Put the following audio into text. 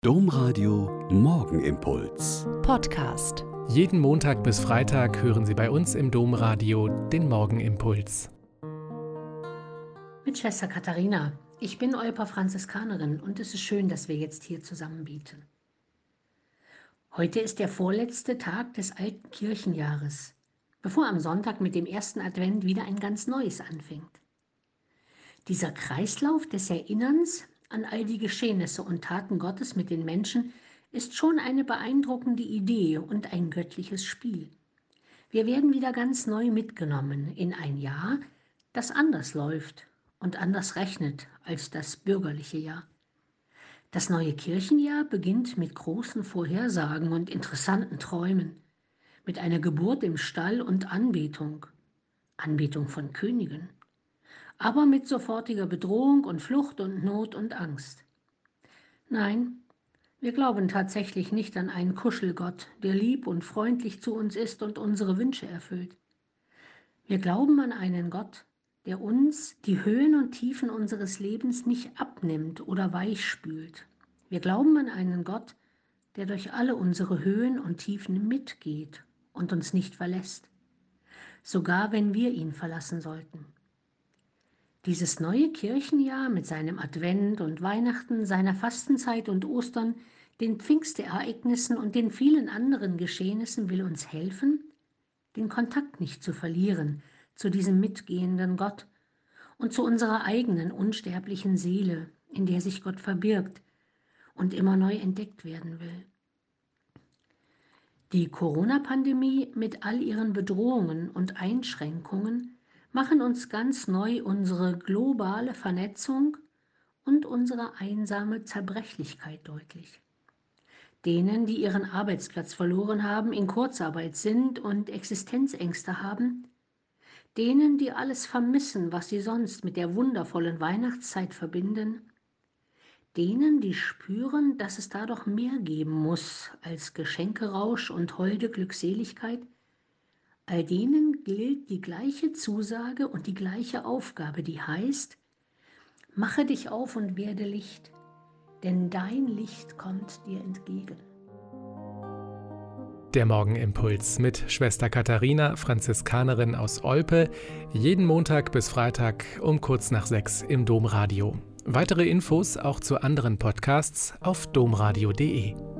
Domradio Morgenimpuls. Podcast. Jeden Montag bis Freitag hören Sie bei uns im Domradio den Morgenimpuls. Mit Schwester Katharina. Ich bin Olper Franziskanerin und es ist schön, dass wir jetzt hier zusammen beten. Heute ist der vorletzte Tag des alten Kirchenjahres, bevor am Sonntag mit dem ersten Advent wieder ein ganz neues anfängt. Dieser Kreislauf des Erinnerns an all die Geschehnisse und Taten Gottes mit den Menschen ist schon eine beeindruckende Idee und ein göttliches Spiel. Wir werden wieder ganz neu mitgenommen in ein Jahr, das anders läuft und anders rechnet als das bürgerliche Jahr. Das neue Kirchenjahr beginnt mit großen Vorhersagen und interessanten Träumen, mit einer Geburt im Stall und Anbetung von Königen, aber mit sofortiger Bedrohung und Flucht und Not und Angst. Nein, wir glauben tatsächlich nicht an einen Kuschelgott, der lieb und freundlich zu uns ist und unsere Wünsche erfüllt. Wir glauben an einen Gott, der uns die Höhen und Tiefen unseres Lebens nicht abnimmt oder weichspült. Wir glauben an einen Gott, der durch alle unsere Höhen und Tiefen mitgeht und uns nicht verlässt, sogar wenn wir ihn verlassen sollten. Dieses neue Kirchenjahr mit seinem Advent und Weihnachten, seiner Fastenzeit und Ostern, den Pfingstereignissen und den vielen anderen Geschehnissen will uns helfen, den Kontakt nicht zu verlieren zu diesem mitgehenden Gott und zu unserer eigenen unsterblichen Seele, in der sich Gott verbirgt und immer neu entdeckt werden will. Die Corona-Pandemie mit all ihren Bedrohungen und Einschränkungen machen uns ganz neu unsere globale Vernetzung und unsere einsame Zerbrechlichkeit deutlich. Denen, die ihren Arbeitsplatz verloren haben, in Kurzarbeit sind und Existenzängste haben, denen, die alles vermissen, was sie sonst mit der wundervollen Weihnachtszeit verbinden, denen, die spüren, dass es da doch mehr geben muss als Geschenkerausch und holde Glückseligkeit, all denen gilt die gleiche Zusage und die gleiche Aufgabe, die heißt: Mache dich auf und werde Licht, denn dein Licht kommt dir entgegen. Der Morgenimpuls mit Schwester Katharina, Franziskanerin aus Olpe, jeden Montag bis Freitag um kurz nach 6 im Domradio. Weitere Infos auch zu anderen Podcasts auf domradio.de.